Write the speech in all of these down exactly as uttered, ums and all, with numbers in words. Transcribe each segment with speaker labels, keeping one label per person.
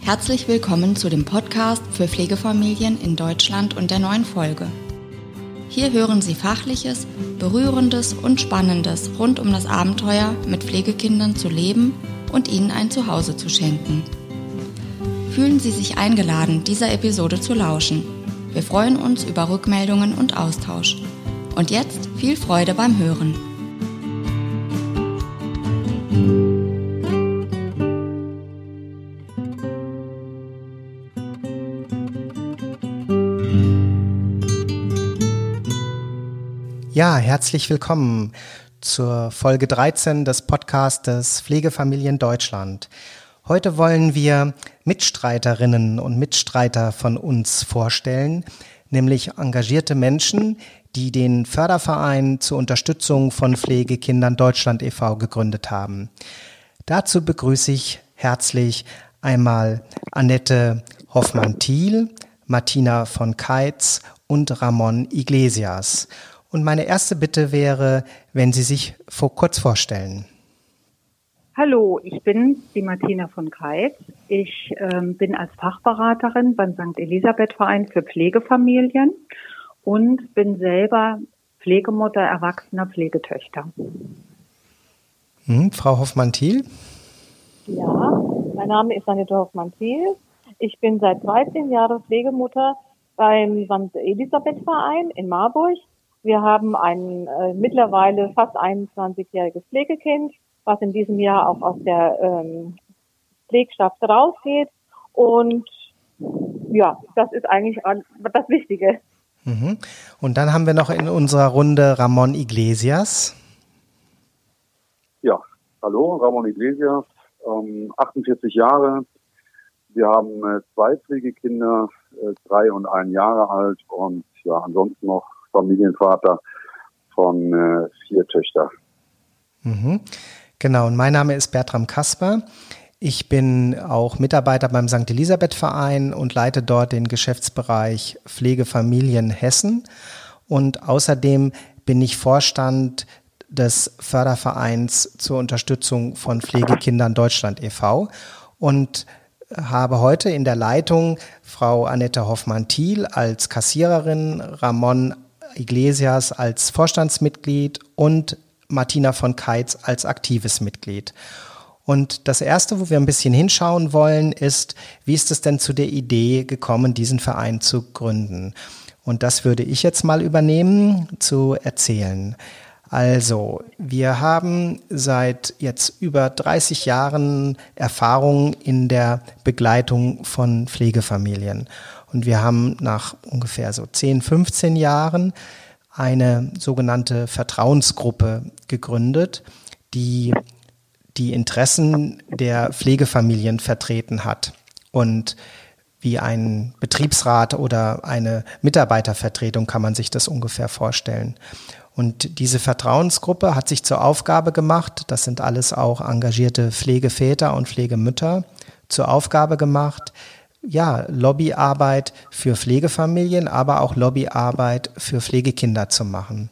Speaker 1: Herzlich willkommen zu dem Podcast für Pflegefamilien in Deutschland und der neuen Folge. Hier hören Sie Fachliches, Berührendes und Spannendes rund um das Abenteuer, mit Pflegekindern zu leben und ihnen ein Zuhause zu schenken. Fühlen Sie sich eingeladen, dieser Episode zu lauschen. Wir freuen uns über Rückmeldungen und Austausch. Und jetzt viel Freude beim Hören.
Speaker 2: Ja, herzlich willkommen zur Folge dreizehn des Podcastes Pflegefamilien Deutschland. Heute wollen wir Mitstreiterinnen und Mitstreiter von uns vorstellen, nämlich engagierte Menschen, die den Förderverein zur Unterstützung von Pflegekindern Deutschland e V gegründet haben. Dazu begrüße ich herzlich einmal Annette Hoffmann-Thiel, Martina von Keitz und Ramon Iglesias. Und meine erste Bitte wäre, wenn Sie sich vor, kurz vorstellen.
Speaker 3: Hallo, ich bin die Martina von Keitz. Ich ähm, bin als Fachberaterin beim Sankt Elisabeth Verein für Pflegefamilien und bin selber Pflegemutter erwachsener Pflegetöchter.
Speaker 2: Hm, Frau Hoffmann-Thiel?
Speaker 4: Ja, mein Name ist Annette Hoffmann-Thiel. Ich bin seit dreizehn Jahren Pflegemutter beim Sankt Elisabeth Verein in Marburg. Wir haben ein äh, mittlerweile fast einundzwanzigjähriges Pflegekind, was in diesem Jahr auch aus der ähm, Pflegschaft rausgeht. Und ja, das ist eigentlich das Wichtige.
Speaker 2: Mhm. Und dann haben wir noch in unserer Runde Ramon Iglesias.
Speaker 5: Ja, hallo, Ramon Iglesias, ähm, achtundvierzig Jahre. Wir haben äh, zwei Pflegekinder, äh, drei und ein Jahre alt und ja, ansonsten noch Familienvater von äh, vier Töchtern.
Speaker 2: Mhm. Genau, und mein Name ist Bertram Kasper. Ich bin auch Mitarbeiter beim Sankt Elisabeth Verein und leite dort den Geschäftsbereich Pflegefamilien Hessen. Und außerdem bin ich Vorstand des Fördervereins zur Unterstützung von Pflegekindern Deutschland e V und habe heute in der Leitung Frau Annette Hoffmann-Thiel als Kassiererin, Ramon Iglesias als Vorstandsmitglied und Martina von Keitz als aktives Mitglied. Und das Erste, wo wir ein bisschen hinschauen wollen, ist, wie ist es denn zu der Idee gekommen, diesen Verein zu gründen? Und das würde ich jetzt mal übernehmen, zu erzählen. Also, wir haben seit jetzt über dreißig Jahren Erfahrung in der Begleitung von Pflegefamilien. Und wir haben nach ungefähr so zehn, fünfzehn Jahren eine sogenannte Vertrauensgruppe gegründet, die die Interessen der Pflegefamilien vertreten hat und wie ein Betriebsrat oder eine Mitarbeitervertretung kann man sich das ungefähr vorstellen. Und diese Vertrauensgruppe hat sich zur Aufgabe gemacht, das sind alles auch engagierte Pflegeväter und Pflegemütter, zur Aufgabe gemacht, ja, Lobbyarbeit für Pflegefamilien, aber auch Lobbyarbeit für Pflegekinder zu machen.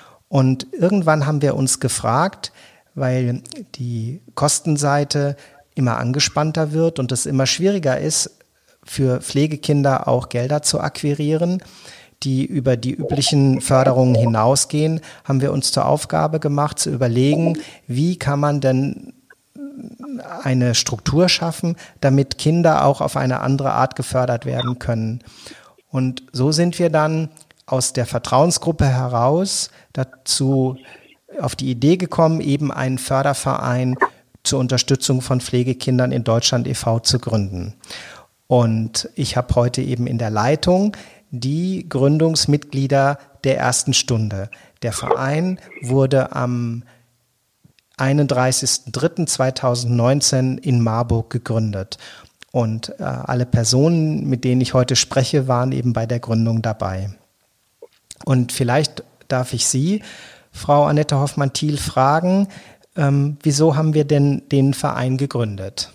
Speaker 2: Und irgendwann haben wir uns gefragt, weil die Kostenseite immer angespannter wird und es immer schwieriger ist, für Pflegekinder auch Gelder zu akquirieren, die über die üblichen Förderungen hinausgehen, haben wir uns zur Aufgabe gemacht, zu überlegen, wie kann man denn eine Struktur schaffen, damit Kinder auch auf eine andere Art gefördert werden können. Und so sind wir dann aus der Vertrauensgruppe heraus dazu auf die Idee gekommen, eben einen Förderverein zur Unterstützung von Pflegekindern in Deutschland e V zu gründen. Und ich habe heute eben in der Leitung die Gründungsmitglieder der ersten Stunde. Der Verein wurde am einunddreißigsten dritten zweitausendneunzehn in Marburg gegründet. Und äh, alle Personen, mit denen ich heute spreche, waren eben bei der Gründung dabei. Und vielleicht darf ich Sie, Frau Annette Hoffmann-Thiel, fragen, ähm, wieso haben wir denn den Verein gegründet?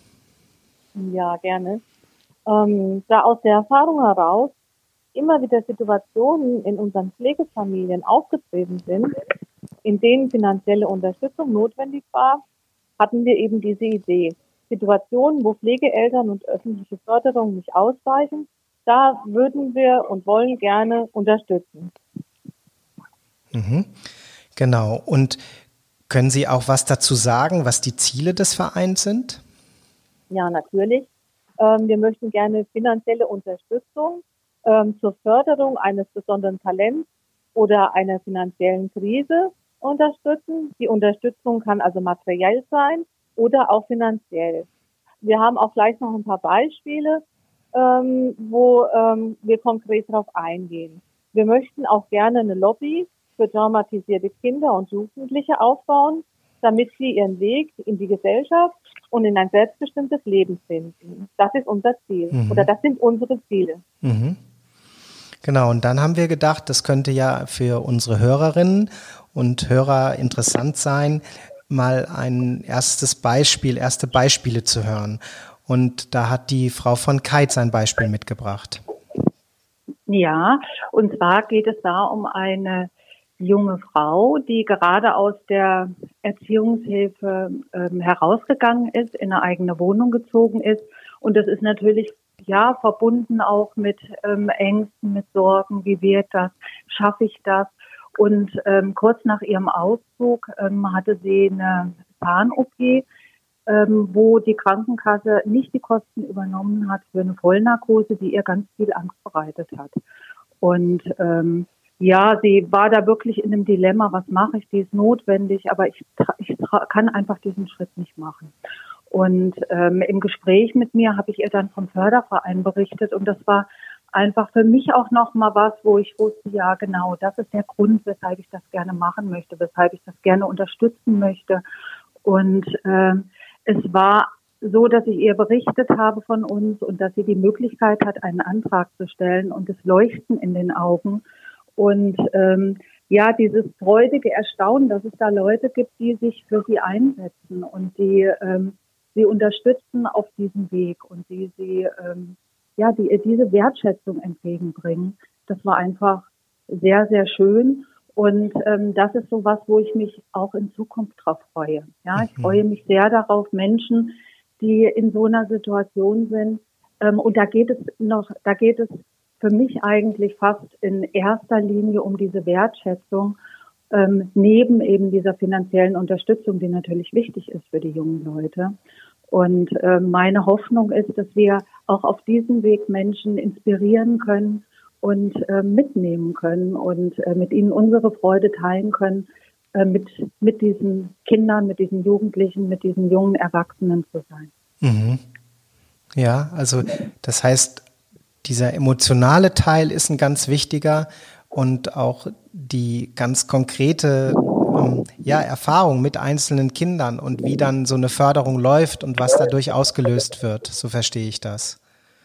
Speaker 4: Ja, gerne. Ähm, da aus der Erfahrung heraus immer wieder Situationen in unseren Pflegefamilien aufgetreten sind, in denen finanzielle Unterstützung notwendig war, hatten wir eben diese Idee. Situationen, wo Pflegeeltern und öffentliche Förderung nicht ausreichen, da würden wir und wollen gerne unterstützen.
Speaker 2: Mhm. Genau. Und können Sie auch was dazu sagen, was die Ziele des Vereins sind?
Speaker 4: Ja, natürlich. Ähm, wir möchten gerne finanzielle Unterstützung ähm, zur Förderung eines besonderen Talents oder einer finanziellen Krise unterstützen. Die Unterstützung kann also materiell sein oder auch finanziell. Wir haben auch gleich noch ein paar Beispiele, ähm, wo ähm, wir konkret darauf eingehen. Wir möchten auch gerne eine Lobby für traumatisierte Kinder und Jugendliche aufbauen, damit sie ihren Weg in die Gesellschaft und in ein selbstbestimmtes Leben finden. Das ist unser Ziel. Mhm. Oder das sind unsere Ziele.
Speaker 2: Mhm. Genau, und dann haben wir gedacht, das könnte ja für unsere Hörerinnen und Hörer interessant sein, mal ein erstes Beispiel, erste Beispiele zu hören. Und da hat die Frau von Keitz ein Beispiel mitgebracht.
Speaker 3: Ja, und zwar geht es da um eine junge Frau, die gerade aus der Erziehungshilfe ähm, herausgegangen ist, in eine eigene Wohnung gezogen ist. Und das ist natürlich ja verbunden auch mit ähm, Ängsten, mit Sorgen. Wie wird das? Schaffe ich das? Und ähm, kurz nach ihrem Auszug ähm, hatte sie eine Zahn-O P, ähm, wo die Krankenkasse nicht die Kosten übernommen hat für eine Vollnarkose, die ihr ganz viel Angst bereitet hat. Und ähm, ja, sie war da wirklich in einem Dilemma, was mache ich, die ist notwendig, aber ich, ich kann einfach diesen Schritt nicht machen. Und ähm, im Gespräch mit mir habe ich ihr dann vom Förderverein berichtet und das war einfach für mich auch nochmal was, wo ich wusste, ja genau, das ist der Grund, weshalb ich das gerne machen möchte, weshalb ich das gerne unterstützen möchte. Und ähm, es war so, dass ich ihr berichtet habe von uns und dass sie die Möglichkeit hat, einen Antrag zu stellen und das Leuchten in den Augen. Und ähm, ja, dieses freudige Erstaunen, dass es da Leute gibt, die sich für sie einsetzen und die ähm, sie unterstützen auf diesem Weg und die sie ähm, ja die ihr diese Wertschätzung entgegenbringen. Das war einfach sehr, sehr schön. Und ähm, das ist so was, wo ich mich auch in Zukunft drauf freue. Ja, ich freue mich sehr darauf, Menschen, die in so einer Situation sind. Ähm, und da geht es noch, da geht es für mich eigentlich fast in erster Linie um diese Wertschätzung, ähm, neben eben dieser finanziellen Unterstützung, die natürlich wichtig ist für die jungen Leute. Und äh, meine Hoffnung ist, dass wir auch auf diesem Weg Menschen inspirieren können und äh, mitnehmen können und äh, mit ihnen unsere Freude teilen können, äh, mit, mit diesen Kindern, mit diesen Jugendlichen, mit diesen jungen Erwachsenen zu sein.
Speaker 2: Mhm. Ja, also das heißt, dieser emotionale Teil ist ein ganz wichtiger und auch die ganz konkrete ähm, ja, Erfahrung mit einzelnen Kindern und wie dann so eine Förderung läuft und was dadurch ausgelöst wird. So verstehe ich das.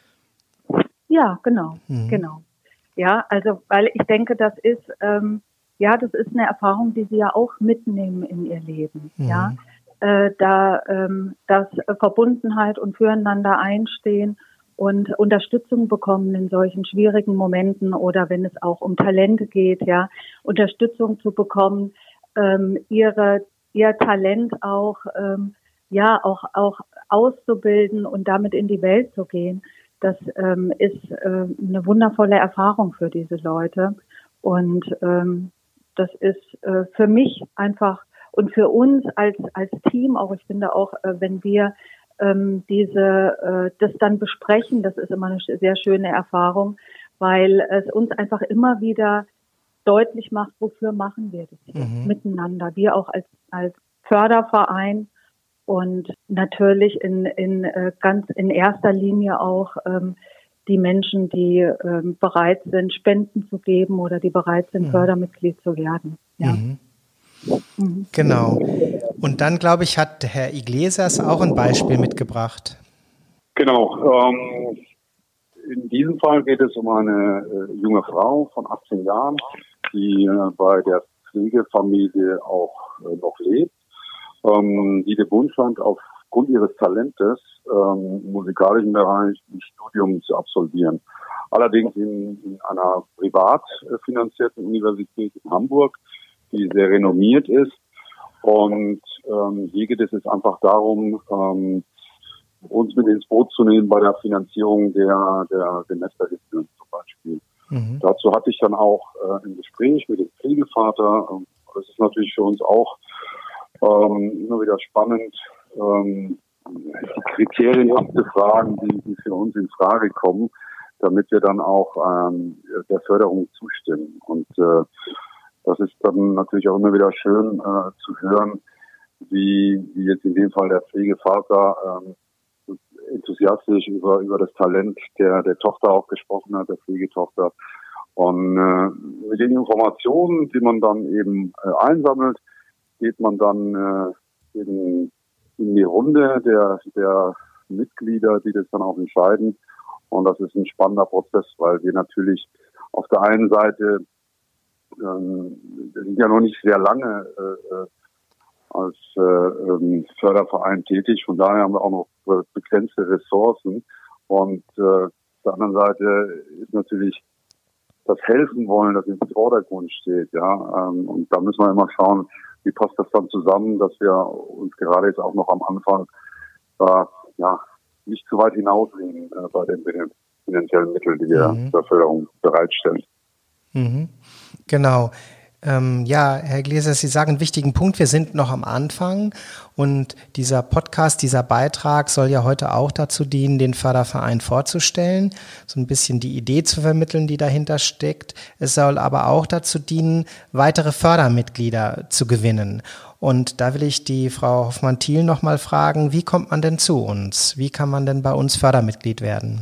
Speaker 3: Ja, genau,
Speaker 2: Mhm.
Speaker 3: genau. Ja, also weil ich denke, das ist ähm, ja, das ist eine Erfahrung, die sie ja auch mitnehmen in ihr Leben. Mhm. Ja, äh, da ähm, dass Verbundenheit und füreinander einstehen und Unterstützung bekommen in solchen schwierigen Momenten oder wenn es auch um Talente geht, ja, Unterstützung zu bekommen, ähm, ihre ihr Talent auch ähm, ja auch auch auszubilden und damit in die Welt zu gehen. Das ähm, ist äh, eine wundervolle Erfahrung für diese Leute und ähm, das ist äh, für mich einfach und für uns als als Team auch. Ich finde auch, äh, wenn wir ähm, diese äh, das dann besprechen, das ist immer eine sehr schöne Erfahrung, weil es uns einfach immer wieder deutlich macht, wofür machen wir das hier mhm. miteinander. Wir auch als als Förderverein. Und natürlich in, in äh, ganz in erster Linie auch ähm, die Menschen, die ähm, bereit sind, Spenden zu geben oder die bereit sind, mhm. Fördermitglied zu werden. Ja.
Speaker 2: Mhm. Mhm. Genau. Und dann, glaube ich, hat Herr Iglesias auch ein Beispiel mitgebracht.
Speaker 5: Genau. Ähm, in diesem Fall geht es um eine äh, junge Frau von achtzehn Jahren, die äh, bei der Pflegefamilie auch äh, noch lebt. Ähm, die den Wunsch hat, aufgrund ihres Talentes ähm, im musikalischen Bereich ein Studium zu absolvieren. Allerdings in, in einer privat finanzierten Universität in Hamburg, die sehr renommiert ist. Und ähm, hier geht es jetzt einfach darum, ähm, uns mit ins Boot zu nehmen bei der Finanzierung der, der Semestergebühren zum Beispiel. Mhm. Dazu hatte ich dann auch äh, ein Gespräch mit dem Pflegevater. Das ist natürlich für uns auch ähm, immer wieder spannend, ähm, die Kriterien abzufragen, die, die für uns in Frage kommen, damit wir dann auch ähm, der Förderung zustimmen. Und äh, das ist dann natürlich auch immer wieder schön äh, zu hören, wie, wie jetzt in dem Fall der Pflegevater ähm, enthusiastisch über über das Talent der der Tochter auch gesprochen hat, der Pflegetochter. Und äh, mit den Informationen, die man dann eben äh, einsammelt, geht man dann äh, in, in die Runde der der Mitglieder, die das dann auch entscheiden. Und das ist ein spannender Prozess, weil wir natürlich auf der einen Seite ähm, wir sind ja noch nicht sehr lange äh, als äh, ähm, Förderverein tätig. Von daher haben wir auch noch begrenzte Ressourcen. Und äh, auf der anderen Seite ist natürlich das Helfen wollen, das im Vordergrund steht. Ja, ähm, und da müssen wir immer schauen, wie passt das dann zusammen, dass wir uns gerade jetzt auch noch am Anfang äh, ja nicht zu weit hinausgehen äh, bei den, den finanziellen Mitteln, die wir mhm. zur Förderung bereitstellen.
Speaker 2: Mhm. Genau. Ähm, ja, Herr Iglesias, Sie sagen einen wichtigen Punkt. Wir sind noch am Anfang und dieser Podcast, dieser Beitrag soll ja heute auch dazu dienen, den Förderverein vorzustellen, so ein bisschen die Idee zu vermitteln, die dahinter steckt. Es soll aber auch dazu dienen, weitere Fördermitglieder zu gewinnen. Und da will ich die Frau Hoffmann-Thiel noch mal fragen, wie kommt man denn zu uns? Wie kann man denn bei uns Fördermitglied werden?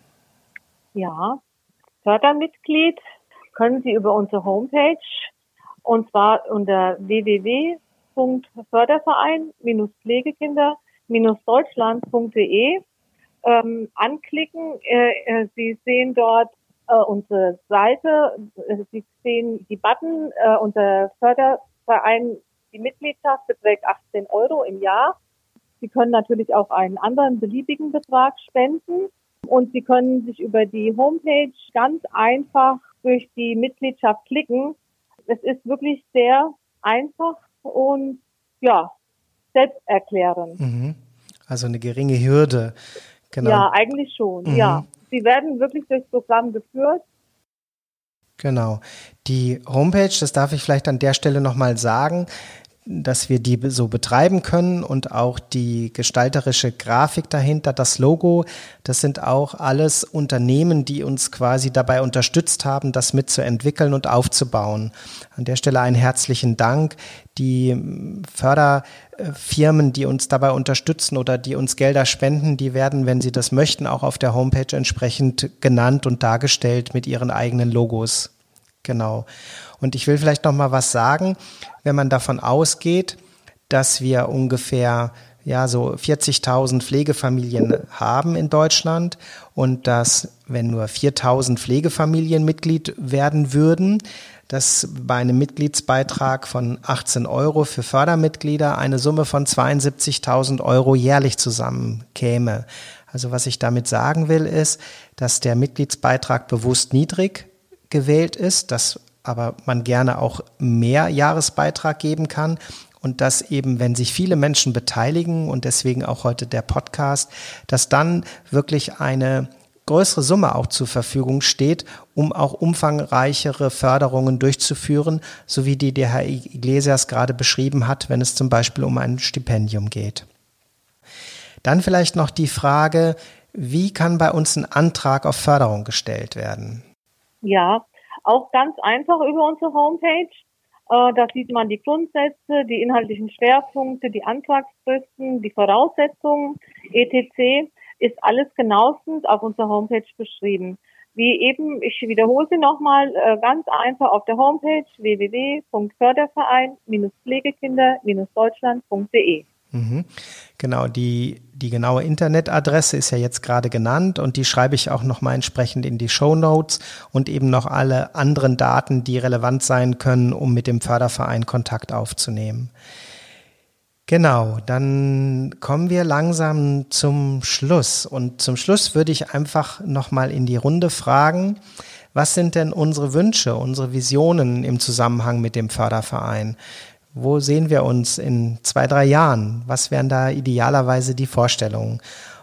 Speaker 4: Ja, Fördermitglied können Sie über unsere Homepage, und zwar unter w w w punkt förderverein Pflegekinder Deutschland punkt d e ähm, anklicken. Äh, Sie sehen dort äh, unsere Seite, Sie sehen die Button, äh, unser Förderverein, die Mitgliedschaft beträgt achtzehn Euro im Jahr. Sie können natürlich auch einen anderen beliebigen Betrag spenden und Sie können sich über die Homepage ganz einfach durch die Mitgliedschaft klicken. Es ist wirklich sehr einfach und ja, selbsterklärend.
Speaker 2: Mhm. Also eine geringe Hürde. Genau.
Speaker 4: Ja, eigentlich schon, mhm. ja. Sie werden wirklich durchs Programm geführt.
Speaker 2: Genau. Die Homepage, das darf ich vielleicht an der Stelle nochmal sagen, dass wir die so betreiben können und auch die gestalterische Grafik dahinter, das Logo, das sind auch alles Unternehmen, die uns quasi dabei unterstützt haben, das mitzuentwickeln und aufzubauen. An der Stelle einen herzlichen Dank. Die Förderfirmen, die uns dabei unterstützen oder die uns Gelder spenden, die werden, wenn sie das möchten, auch auf der Homepage entsprechend genannt und dargestellt mit ihren eigenen Logos. Genau. Und ich will vielleicht noch mal was sagen, wenn man davon ausgeht, dass wir ungefähr ja so vierzigtausend Pflegefamilien haben in Deutschland und dass, wenn nur viertausend Pflegefamilien Mitglied werden würden, dass bei einem Mitgliedsbeitrag von achtzehn Euro für Fördermitglieder eine Summe von zweiundsiebzigtausend Euro jährlich zusammenkäme. Also was ich damit sagen will, ist, dass der Mitgliedsbeitrag bewusst niedrig gewählt ist, dass aber man gerne auch mehr Jahresbeitrag geben kann und dass eben, wenn sich viele Menschen beteiligen und deswegen auch heute der Podcast, dass dann wirklich eine größere Summe auch zur Verfügung steht, um auch umfangreichere Förderungen durchzuführen, so wie die der Herr Iglesias gerade beschrieben hat, wenn es zum Beispiel um ein Stipendium geht. Dann vielleicht noch die Frage, wie kann bei uns ein Antrag auf Förderung gestellt werden?
Speaker 4: Ja, auch ganz einfach über unsere Homepage. Äh, da sieht man die Grundsätze, die inhaltlichen Schwerpunkte, die Antragsfristen, die Voraussetzungen, et cetera. Ist alles genauestens auf unserer Homepage beschrieben. Wie eben, ich wiederhole sie nochmal, äh, ganz einfach auf der Homepage w w w punkt förderverein Pflegekinder Deutschland punkt d e.
Speaker 2: Mhm. Genau, die, die genaue Internetadresse ist ja jetzt gerade genannt und die schreibe ich auch nochmal entsprechend in die Shownotes und eben noch alle anderen Daten, die relevant sein können, um mit dem Förderverein Kontakt aufzunehmen. Genau, dann kommen wir langsam zum Schluss und zum Schluss würde ich einfach nochmal in die Runde fragen, was sind denn unsere Wünsche, unsere Visionen im Zusammenhang mit dem Förderverein? Wo sehen wir uns in zwei, drei Jahren? Was wären da idealerweise die Vorstellungen?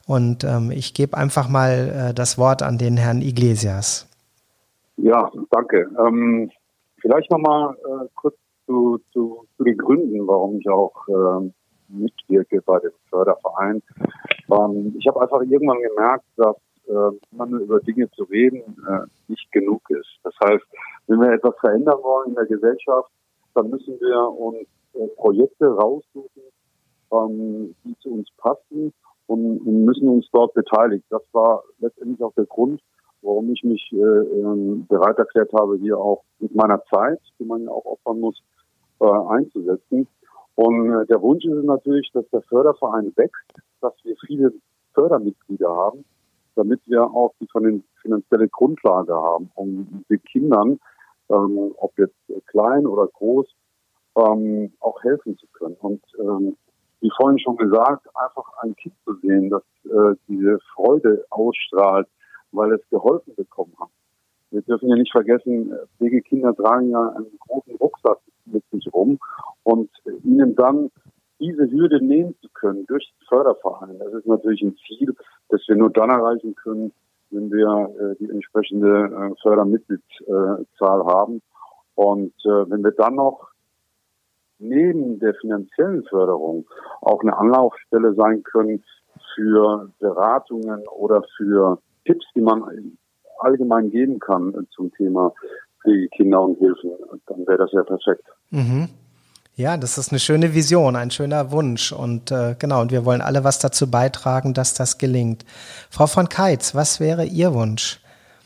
Speaker 2: Und ähm, ich gebe einfach mal äh, das Wort an den Herrn Iglesias.
Speaker 5: Ja, danke. Ähm, vielleicht nochmal äh, kurz zu, zu, zu den Gründen, warum ich auch äh, mitwirke bei dem Förderverein. Ähm, ich habe einfach irgendwann gemerkt, dass äh, man über Dinge zu reden äh, nicht genug ist. Das heißt, wenn wir etwas verändern wollen in der Gesellschaft, dann müssen wir uns äh, Projekte raussuchen, ähm, die zu uns passen und, und müssen uns dort beteiligen. Das war letztendlich auch der Grund, warum ich mich äh, äh, bereit erklärt habe, hier auch mit meiner Zeit, die man ja auch opfern muss, äh, einzusetzen. Und äh, der Wunsch ist natürlich, dass der Förderverein wächst, dass wir viele Fördermitglieder haben, damit wir auch die finanzielle Grundlage haben, um den Kindern, ähm, ob jetzt klein oder groß, ähm, auch helfen zu können. Und ähm, wie vorhin schon gesagt, einfach ein Kind zu sehen, das äh, diese Freude ausstrahlt, weil es geholfen bekommen hat. Wir dürfen ja nicht vergessen, Pflegekinder tragen ja einen großen Rucksack mit sich rum und ihnen dann diese Hürde nehmen zu können durch den Förderverein, das ist natürlich ein Ziel, das wir nur dann erreichen können, wenn wir äh, die entsprechende äh, Fördermitgliedszahl haben. Und äh, wenn wir dann noch neben der finanziellen Förderung auch eine Anlaufstelle sein können für Beratungen oder für Tipps, die man allgemein geben kann zum Thema Pflegekinder und Hilfen, dann wäre das ja perfekt.
Speaker 2: Mhm. Ja, das ist eine schöne Vision, ein schöner Wunsch und äh, genau, und wir wollen alle was dazu beitragen, dass das gelingt. Frau von Keitz, was wäre Ihr Wunsch?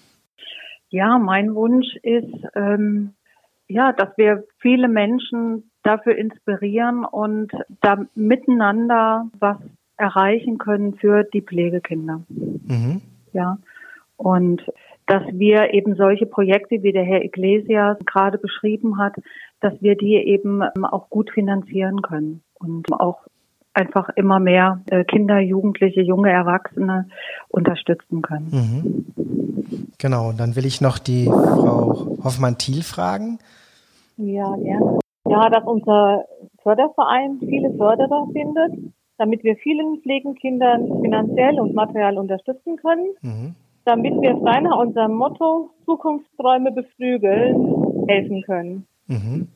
Speaker 3: Ja, mein Wunsch ist, ähm, ja, dass wir viele Menschen dafür inspirieren und da miteinander was erreichen können für die Pflegekinder. Mhm. Ja, und dass wir eben solche Projekte, wie der Herr Iglesias gerade beschrieben hat, dass wir die eben auch gut finanzieren können und auch einfach immer mehr Kinder, Jugendliche, junge Erwachsene unterstützen können.
Speaker 2: Mhm. Genau, dann will ich noch die Frau Hoffmann-Thiel fragen.
Speaker 4: Ja, gerne. Ja, dass unser Förderverein viele Förderer findet, damit wir vielen Pflegekindern finanziell und materiell unterstützen können, mhm. damit wir seiner unserem Motto Zukunftsträume beflügeln helfen können.
Speaker 2: Mhm.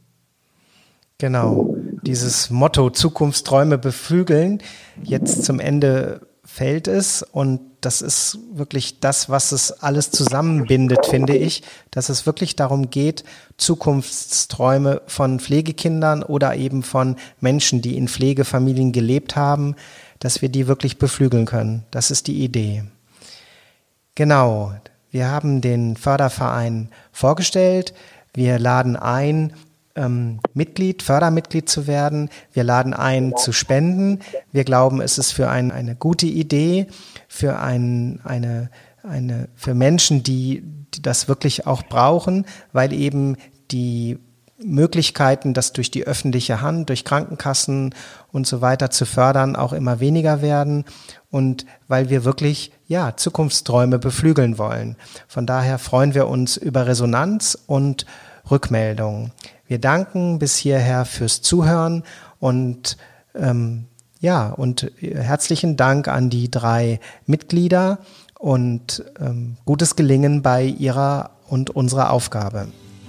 Speaker 2: Genau, dieses Motto Zukunftsträume beflügeln, jetzt zum Ende fällt es und das ist wirklich das, was es alles zusammenbindet, finde ich, dass es wirklich darum geht, Zukunftsträume von Pflegekindern oder eben von Menschen, die in Pflegefamilien gelebt haben, dass wir die wirklich beflügeln können. Das ist die Idee. Genau, wir haben den Förderverein vorgestellt. Wir laden ein, ähm, Mitglied, Fördermitglied zu werden. Wir laden ein, zu spenden. Wir glauben, es ist für ein, eine gute Idee, für ein, eine, eine, für Menschen, die, die das wirklich auch brauchen, weil eben die Möglichkeiten, das durch die öffentliche Hand, durch Krankenkassen und so weiter zu fördern, auch immer weniger werden und weil wir wirklich, ja, Zukunftsträume beflügeln wollen. Von daher freuen wir uns über Resonanz und Rückmeldungen. Wir danken bis hierher fürs Zuhören und ähm, ja, und herzlichen Dank an die drei Mitglieder und ähm, gutes Gelingen bei ihrer und unserer Aufgabe.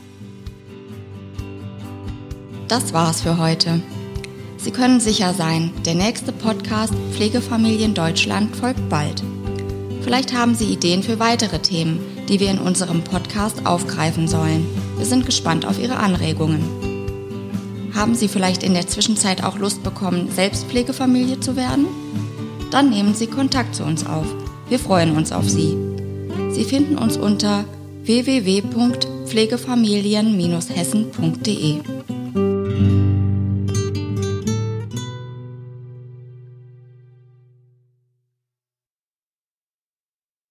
Speaker 1: Das war's für heute. Sie können sicher sein, der nächste Podcast Pflegefamilien Deutschland folgt bald. Vielleicht haben Sie Ideen für weitere Themen, die wir in unserem Podcast aufgreifen sollen. Wir sind gespannt auf Ihre Anregungen. Haben Sie vielleicht in der Zwischenzeit auch Lust bekommen, selbst Pflegefamilie zu werden? Dann nehmen Sie Kontakt zu uns auf. Wir freuen uns auf Sie. Sie finden uns unter w w w punkt pflegefamilien Bindestrich hessen punkt d e.